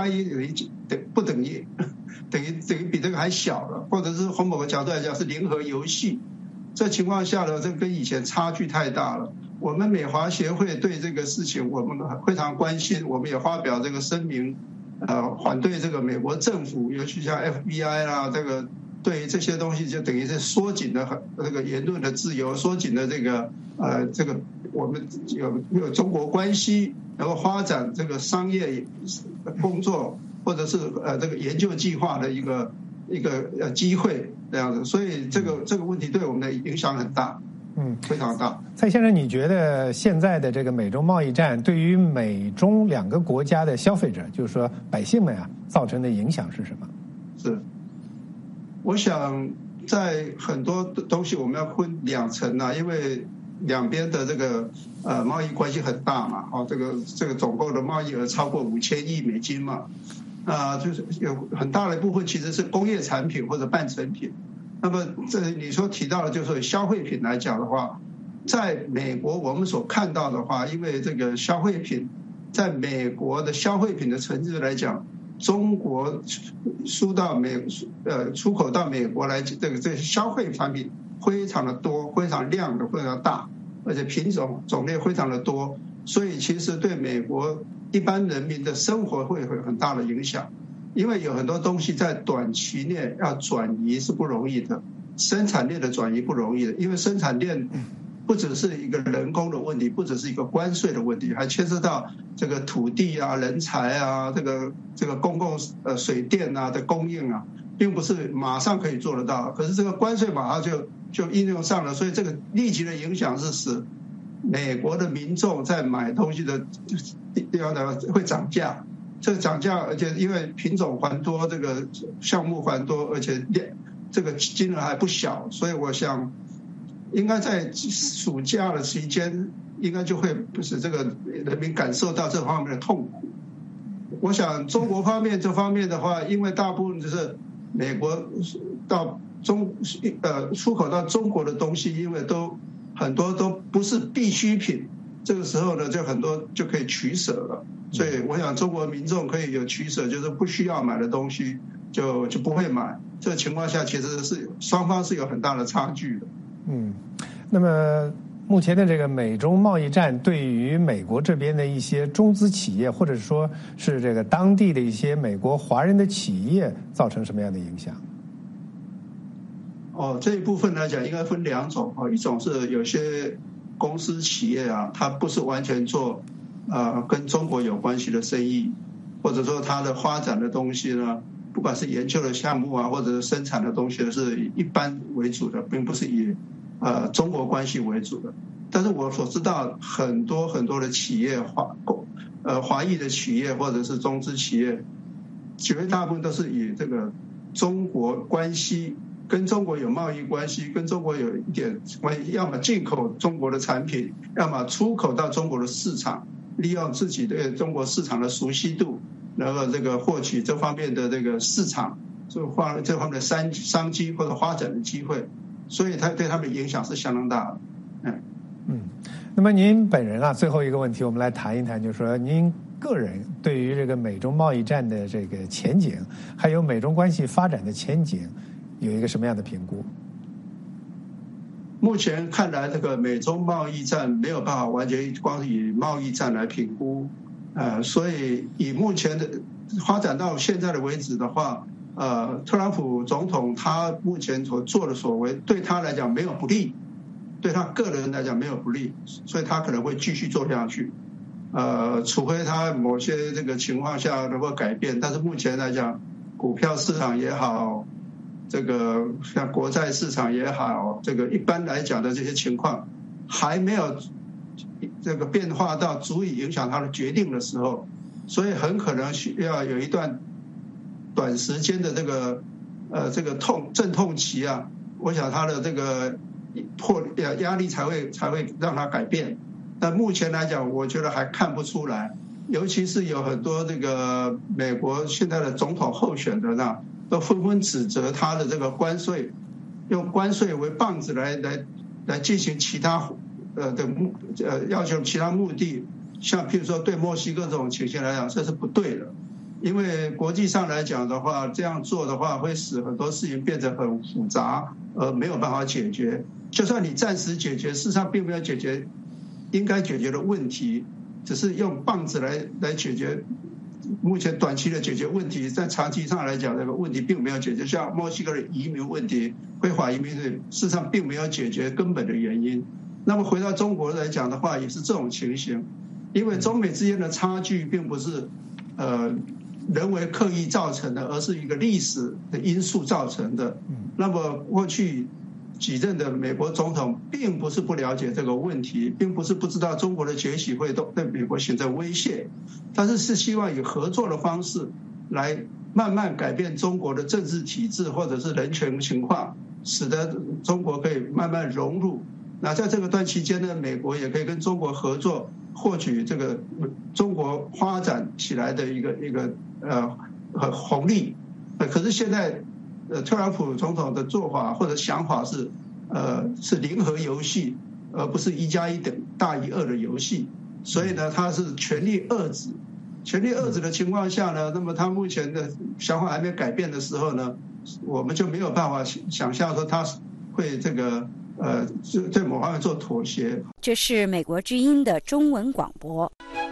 1+1不等于比这个还小了，或者是从某个角度来讲是零和游戏。这情况下呢，这跟以前差距太大了。我们美华协会对这个事情我们非常关心，我们也发表这个声明， 反对这个美国政府，尤其像 FBI 啦，这个对于这些东西就等于是缩紧了这个言论的自由，缩紧了这个我们有中国关系，然后发展这个商业工作或者是这个研究计划的一个机会这样子，所以这个问题对我们的影响很大。非常大。 蔡先生，你觉得现在的这个美中贸易战对于美中两个国家的消费者，就是说百姓们啊，造成的影响是什么？ 是，我想在很多东西我们要分两层啊，因为两边的这个贸易关系很大嘛，这个总共的贸易额超过5000亿美金嘛，就是有很大的一部分其实是工业产品或者半成品。那么这你所提到的就是消费品来讲的话，在美国我们所看到的话，因为这个消费品在美国的消费品的层次来讲，中国出口到美国来，这些消费产品非常的多，非常量的非常大，而且品种类非常的多，所以其实对美国一般人民的生活会有很大的影响。因为有很多东西在短期内要转移是不容易的，生产链的转移不容易的，因为生产链不只是一个人工的问题，不只是一个关税的问题，还牵涉到这个土地啊、人才啊、这个公共水电啊的供应啊，并不是马上可以做得到。可是这个关税马上就应用上了，所以这个立即的影响是使美国的民众在买东西的地方呢会涨价。这个涨价，而且因为品种繁多，这个项目繁多，而且这个金额还不小，所以我想应该在暑假的期间，应该就会使这个人民感受到这方面的痛苦。我想中国方面这方面的话，因为大部分就是美国到出口到中国的东西，因为很多都不是必需品，这个时候呢，就很多就可以取舍了。所以我想中国民众可以有取舍，就是不需要买的东西就不会买。这个情况下，其实是双方是有很大的差距的。 那么目前的这个美中贸易战对于美国这边的一些中资企业，或者说是这个当地的一些美国华人的企业，造成什么样的影响？ 这一部分来讲应该分两种，一种是有些公司企业啊，它不是完全做跟中国有关系的生意，或者说它的发展的东西呢，不管是研究的项目啊，或者是生产的东西是以一般为主的，并不是以中国关系为主的。但是我所知道很多的企业华裔的企业或者是中资企业，绝大部分都是以这个中国关系，跟中国有贸易关系，跟中国有一点关系，要么进口中国的产品，要么出口到中国的市场，利用自己对中国市场的熟悉度，然后这个获取这方面的这个市场，这方面的商机或者发展的机会，所以它对他们的影响是相当大的。 那么您本人啊，最后一个问题，我们来谈一谈，就是说您个人对于这个美中贸易战的这个前景，还有美中关系发展的前景，有一个什么样的评估？ 目前看来，这个美中贸易战没有办法完全光以贸易战来评估，所以以目前的发展到现在的为止的话，特朗普总统他目前所做的所为，对他来讲没有不利，对他个人来讲没有不利，所以他可能会继续做下去，除非他某些这个情况下能够改变，但是目前来讲，股票市场也好，这个像国债市场也好，这个一般来讲的这些情况还没有这个变化到足以影响他的决定的时候，所以很可能需要有一段短时间的这个阵痛期啊，我想他的这个压力才会让他改变。但目前来讲，我觉得还看不出来，尤其是有很多这个美国现在的总统候选人啊，都纷纷指责他的这个关税，用关税为棒子来进行其他要求其他目的，像譬如说对墨西哥这种情形来讲，这是不对的，因为国际上来讲的话，这样做的话会使很多事情变得很复杂，没有办法解决。就算你暂时解决，事实上并没有解决应该解决的问题，只是用棒子来解决目前短期的解决问题，在长期上来讲，这个问题并没有解决。像墨西哥的移民问题、非法移民的，事实上并没有解决根本的原因。那么回到中国来讲的话，也是这种情形，因为中美之间的差距并不是人为刻意造成的，而是一个历史的因素造成的。那么过去几任的美国总统并不是不了解这个问题，并不是不知道中国的崛起会对美国形成威胁，但是是希望以合作的方式来慢慢改变中国的政治体制或者是人权情况，使得中国可以慢慢融入。那在这个段期间呢，美国也可以跟中国合作，获取这个中国发展起来的一个红利。可是现在特朗普总统的做法或者想法是零和游戏，而不是1+1等大于2的游戏。所以呢，他是权力遏制。权力遏制的情况下呢，那么他目前的想法还没改变的时候呢，我们就没有办法想象说他会这个对某方面做妥协。 这是美国之音的中文广播。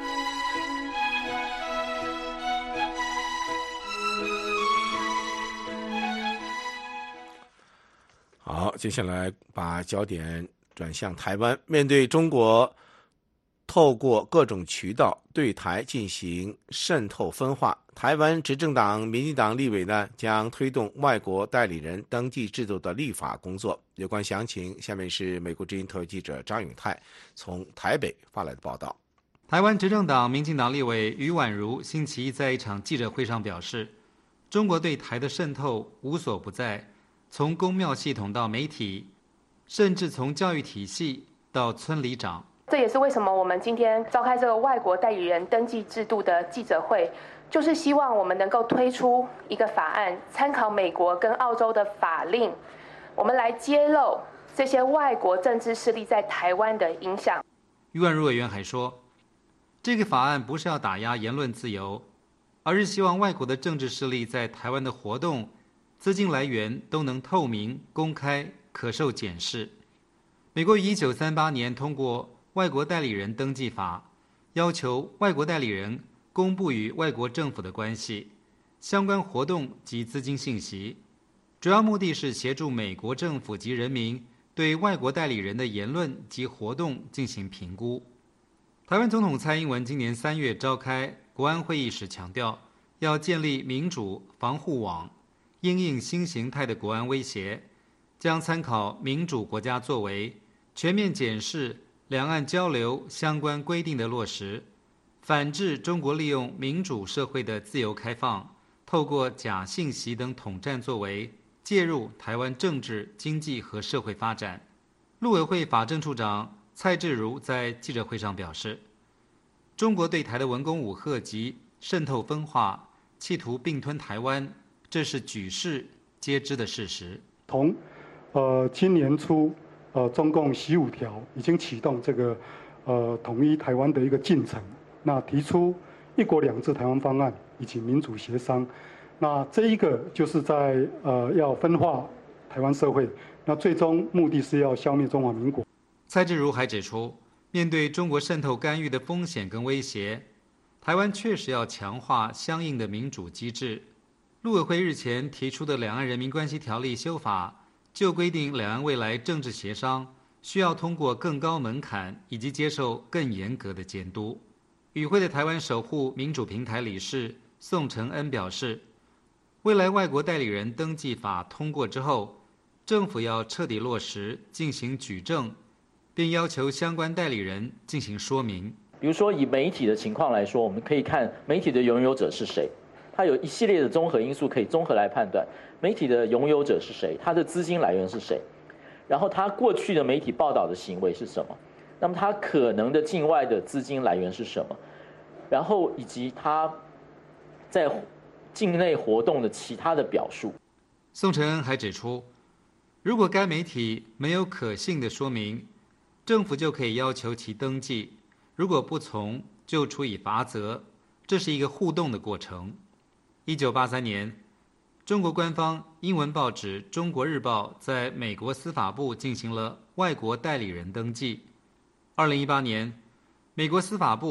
好，接下来把焦点转向台湾。面对中国透过各种渠道对台进行渗透分化，台湾执政党民进党立委呢将推动外国代理人登记制度的立法工作。有关详情，下面是美国之音特约记者张永泰从台北发来的报道。 台湾执政党民进党立委余婉如星期一在一场记者会上表示，中国对台的渗透无所不在，从公庙系统到媒体，甚至从教育体系到村里长。 这也是为什么我们今天召开这个外国代理人登记制度的记者会，就是希望我们能够推出一个法案，参考美国跟澳洲的法令，我们来揭露这些外国政治势力在台湾的影响。 余婉如委员还说，这个法案不是要打压言论自由，而是希望外国的政治势力在台湾的活动、资金来源都能透明、公开、可受检视。美国于1938年通过外国代理人登记法，要求外国代理人公布与外国政府的关系、相关活动及资金信息，主要目的是协助美国政府及人民对外国代理人的言论及活动进行评估。台湾总统蔡英文今年3月召开国安会议时强调，要建立民主防护网，因应新形态的国安威胁，将参考民主国家作为，全面检视两岸交流相关规定的落实，反制中国利用民主社会的自由开放，透过假信息等统战作为，介入台湾政治、经济和社会发展。陆委会法政处长蔡志如在记者会上表示，中国对台的文攻武吓及渗透分化，企图并吞台湾，这是举世皆知的事实。 从今年初中共15条已经启动这个统一台湾的一个进程，那提出一国两制台湾方案以及民主协商，那这一个就是在要分化台湾社会，那最终目的是要消灭中华民国。 蔡志如还指出，面对中国渗透干预的风险跟威胁，台湾确实要强化相应的民主机制。陆委会日前提出的《两岸人民关系条例》修法，就规定两岸未来政治协商需要通过更高门槛以及接受更严格的监督。与会的台湾守护民主平台理事宋承恩表示，未来外国代理人登记法通过之后，政府要彻底落实进行举证，并要求相关代理人进行说明。 比如说以媒体的情况来说，我们可以看媒体的拥有者是谁，它有一系列的综合因素可以综合来判断媒体的拥有者是谁，它的资金来源是谁，然后它过去的媒体报道的行为是什么，那么它可能的境外的资金来源是什么，然后以及它在境内活动的其他的表述。 宋承恩还指出，如果该媒体没有可信的说明，政府就可以要求其登记，如果不从，就处以罚则，这是一个互动的过程。1983年，中国官方英文报纸《中国日报》在美国司法部进行了外国代理人登记。2018年，美国司法部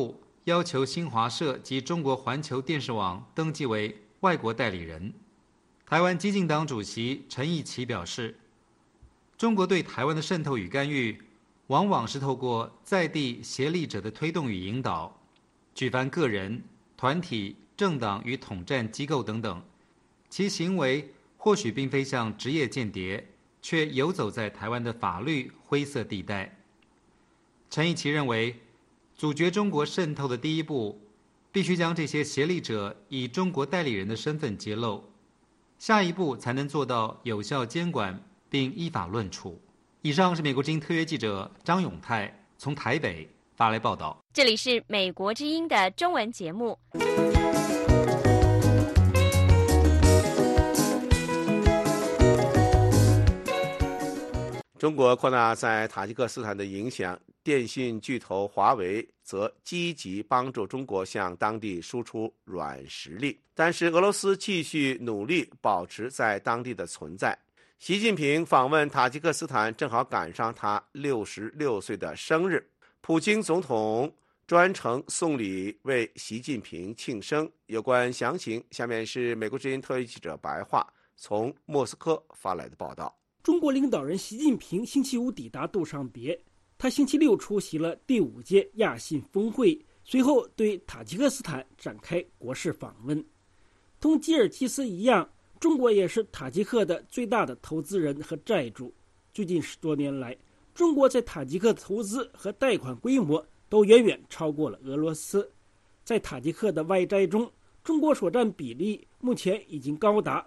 要求新华社及中国环球电视网登记为外国代理人。台湾基进党主席陈义奇表示，中国对台湾的渗透与干预，往往是透过在地协力者的推动与引导，举凡个人、团体、政党与统战机构等等，其行为或许并非像职业间谍，却游走在台湾的法律灰色地带。陈义奇认为，阻绝中国渗透的第一步，必须将这些协力者以中国代理人的身份揭露，下一步才能做到有效监管并依法论处。以上是美国之音特约记者张永泰从台北发来报道。 这里是美国之音的中文节目。 中国扩大在塔吉克斯坦的影响，电信巨头华为则积极帮助中国向当地输出软实力，但是俄罗斯继续努力保持在当地的存在。习近平访问塔吉克斯坦正好赶上他66岁的生日，普京总统专程送礼为习近平庆生。有关详情，下面是美国之音特约记者白桦从莫斯科发来的报道。 中国领导人习近平星期五抵达杜尚别，他星期六出席了第5届亚信峰会，随后对塔吉克斯坦展开国事访问。同吉尔吉斯一样，中国也是塔吉克的最大的投资人和债主。最近10多年来，中国在塔吉克的投资和贷款规模都远远超过了俄罗斯。在塔吉克的外债中，中国所占比例目前已经高达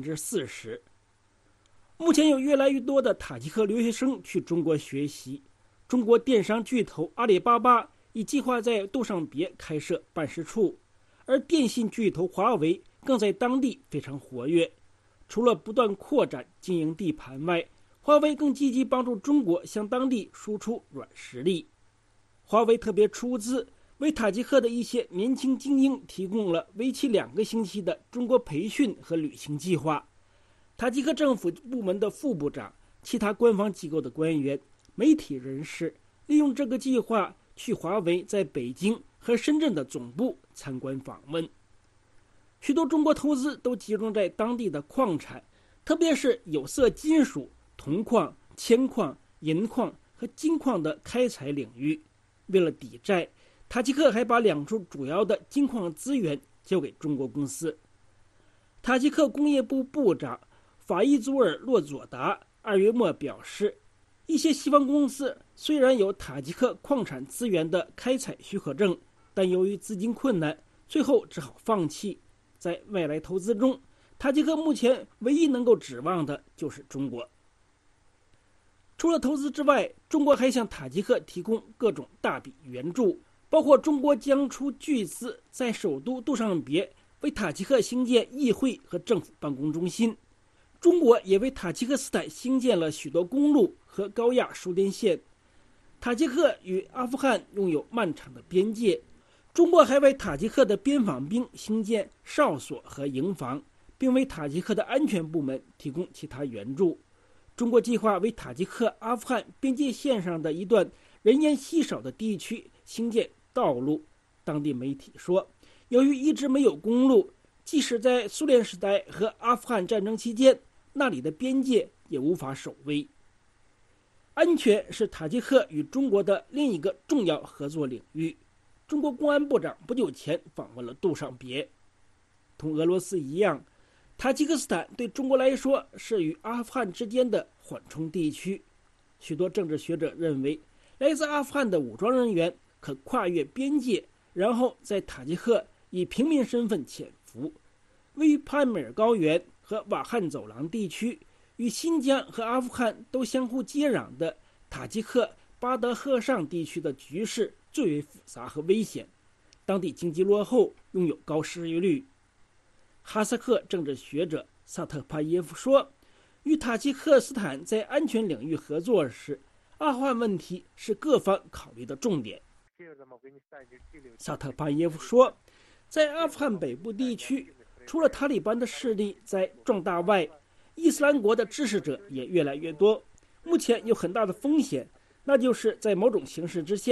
40%。目前有越来越多的塔吉克留学生去中国学习。中国电商巨头阿里巴巴已计划在杜尚别开设办事处，而电信巨头华为更在当地非常活跃。除了不断扩展经营地盘外，华为更积极帮助中国向当地输出软实力。华为特别出资为塔吉克的一些年轻精英提供了为期2个星期的中国培训和旅行计划。塔吉克政府部门的副部长、其他官方机构的官员、媒体人士利用这个计划去华为在北京和深圳的总部参观访问。许多中国投资都集中在当地的矿产，特别是有色金属、铜矿、铅矿、银矿和金矿的开采领域。为了抵债，塔吉克还把2处主要的金矿资源交给中国公司。塔吉克工业部部长法伊祖尔洛佐达2月末表示，一些西方公司虽然有塔吉克矿产资源的开采许可证，但由于资金困难，最后只好放弃。在外来投资中，塔吉克目前唯一能够指望的就是中国。除了投资之外，中国还向塔吉克提供各种大笔援助，包括中国将出巨资在首都杜尚别为塔吉克兴建议会和政府办公中心。中国也为塔吉克斯坦兴建了许多公路和高压输电线。塔吉克与阿富汗拥有漫长的边界，中国还为塔吉克的边防兵兴建哨所和营房，并为塔吉克的安全部门提供其他援助。中国计划为塔吉克阿富汗边界线上的一段人烟稀少的地区兴建道路。当地媒体说，由于一直没有公路，即使在苏联时代和阿富汗战争期间，那里的边界也无法守卫。安全是塔吉克与中国的另一个重要合作领域。中国公安部长不久前访问了杜尚别。同俄罗斯一样，塔吉克斯坦对中国来说是与阿富汗之间的缓冲地区。许多政治学者认为，来自阿富汗的武装人员可跨越边界，然后在塔吉克以平民身份潜伏。位于帕米尔高原和瓦罕走廊地区，与新疆和阿富汗都相互接壤的塔吉克巴德赫尚地区的局势最为复杂和危险，当地经济落后，拥有高失业率。哈萨克政治学者萨特帕耶夫说，与塔吉克斯坦在安全领域合作时，阿富汗问题是各方考虑的重点。萨特帕耶夫说，在阿富汗北部地区，除了塔利班的势力在壮大外，伊斯兰国的支持者也越来越多。目前有很大的风险，那就是在某种形势之下，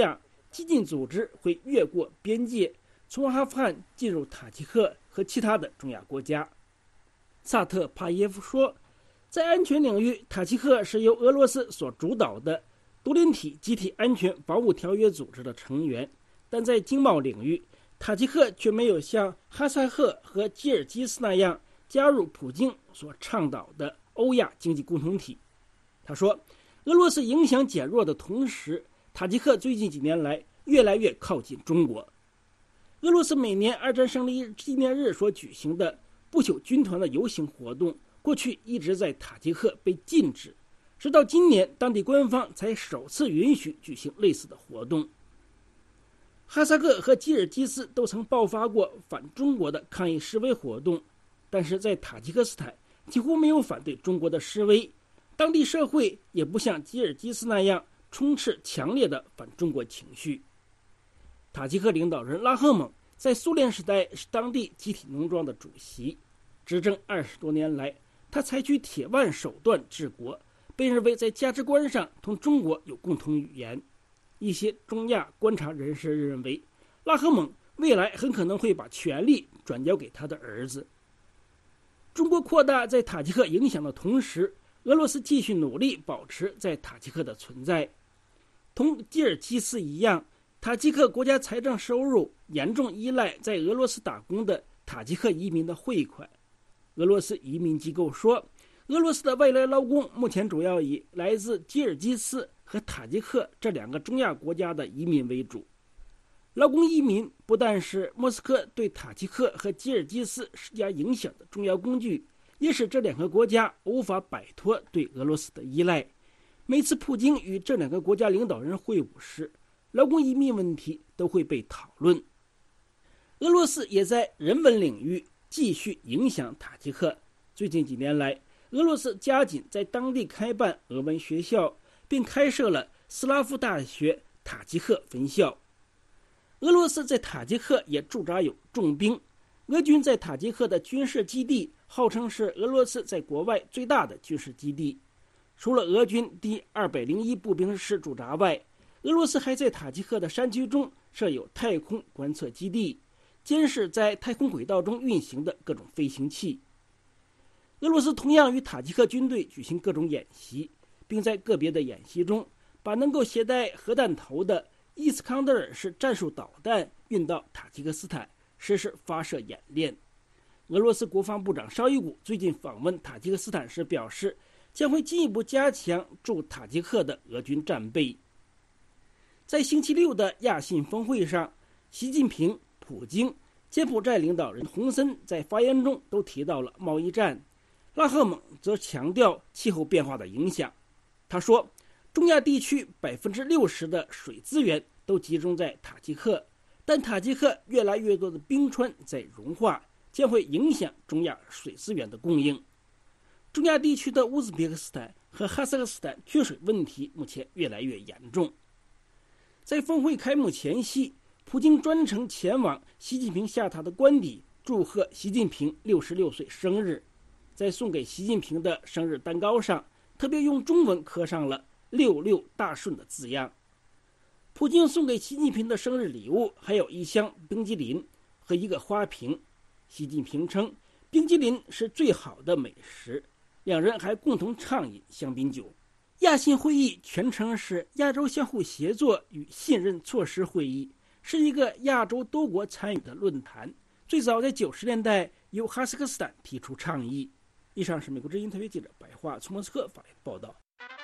激进组织会越过边界，从阿富汗进入塔吉克和其他的中亚国家。萨特帕耶夫说，在安全领域，塔吉克是由俄罗斯所主导的独联体集体安全防务条约组织的成员，但在经贸领域，塔吉克却没有像哈萨克和吉尔吉斯那样加入普京所倡导的欧亚经济共同体。他说，俄罗斯影响减弱的同时，塔吉克最近几年来越来越靠近中国。俄罗斯每年二战胜利纪念日所举行的不朽军团的游行活动，过去一直在塔吉克被禁止，直到今年当地官方才首次允许举行类似的活动。哈萨克和吉尔吉斯都曾爆发过反中国的抗议示威活动，但是在塔吉克斯坦几乎没有反对中国的示威，当地社会也不像吉尔吉斯那样充斥强烈的反中国情绪。塔吉克领导人拉赫蒙在苏联时代是当地集体农庄的主席，执政20多年来，他采取铁腕手段治国，被认为在价值观上同中国有共同语言。一些中亚观察人士认为，拉赫蒙未来很可能会把权力转交给他的儿子。中国扩大在塔吉克影响的同时，俄罗斯继续努力保持在塔吉克的存在。同吉尔吉斯一样，塔吉克国家财政收入严重依赖在俄罗斯打工的塔吉克移民的汇款。俄罗斯移民机构说，俄罗斯的外来劳工目前主要以来自吉尔吉斯和塔吉克这两个中亚国家的移民为主。劳工移民不但是莫斯科对塔吉克和吉尔吉斯施加影响的重要工具，也使这两个国家无法摆脱对俄罗斯的依赖。每次普京与这两个国家领导人会晤时，劳工移民问题都会被讨论。俄罗斯也在人文领域继续影响塔吉克。最近几年来，俄罗斯加紧在当地开办俄文学校，并开设了斯拉夫大学塔吉克分校。俄罗斯在塔吉克也驻扎有重兵，俄军在塔吉克的军事基地号称是俄罗斯在国外最大的军事基地。除了俄军第201步兵师驻扎外，俄罗斯还在塔吉克的山区中设有太空观测基地，监视在太空轨道中运行的各种飞行器。俄罗斯同样与塔吉克军队举行各种演习，并在个别的演习中把能够携带核弹头的伊斯康德尔式战术导弹运到塔吉克斯坦，实施发射演练。俄罗斯国防部长绍伊古最近访问塔吉克斯坦时表示，将会进一步加强驻塔吉克的俄军战备。在星期六的亚信峰会上，习近平、普京、柬埔寨领导人洪森在发言中都提到了贸易战。拉赫蒙则强调气候变化的影响。他说，中亚地区60%的水资源都集中在塔吉克，但塔吉克越来越多的冰川在融化，将会影响中亚水资源的供应。中亚地区的乌兹别克斯坦和哈萨克斯坦缺水问题目前越来越严重。在峰会开幕前夕，普京专程前往习近平下榻的官邸，祝贺习近平66岁生日。在送给习近平的生日蛋糕上，特别用中文刻上了66大顺的字样。普京送给习近平的生日礼物还有一箱冰激凌和一个花瓶。习近平称冰激凌是最好的美食，两人还共同畅饮香槟酒。亚信会议全称是亚洲相互协作与信任措施会议，是一个亚洲多国参与的论坛，最早在90年代由哈萨克斯坦提出倡议。以上是美国之音特约记者白桦从莫斯科发来的报道。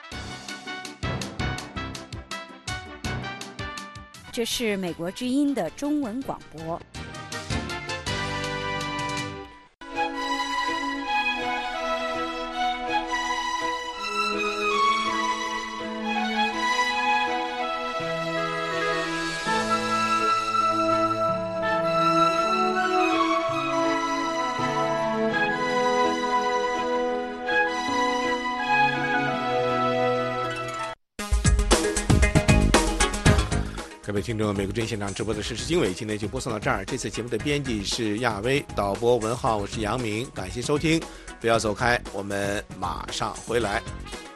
这是美国之音的中文广播。 各位听众，美国之音现场直播的时事经纬今天就播送到这儿。这次节目的编辑是亚威，导播文浩，我是杨明，感谢收听，不要走开，我们马上回来。